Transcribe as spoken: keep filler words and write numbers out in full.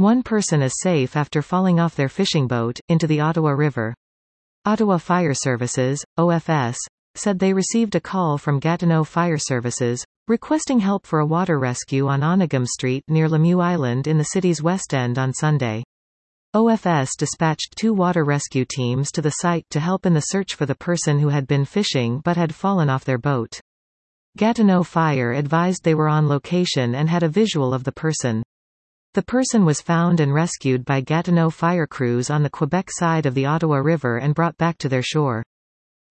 One person is safe after falling off their fishing boat, into the Ottawa River. Ottawa Fire Services, O F S, said they received a call from Gatineau Fire Services, requesting help for a water rescue on Onagum Street near Lemieux Island in the city's West End on Sunday. O F S dispatched two water rescue teams to the site to help in the search for the person who had been fishing but had fallen off their boat. Gatineau Fire advised they were on location and had a visual of the person. The person was found and rescued by Gatineau fire crews on the Quebec side of the Ottawa River and brought back to their shore.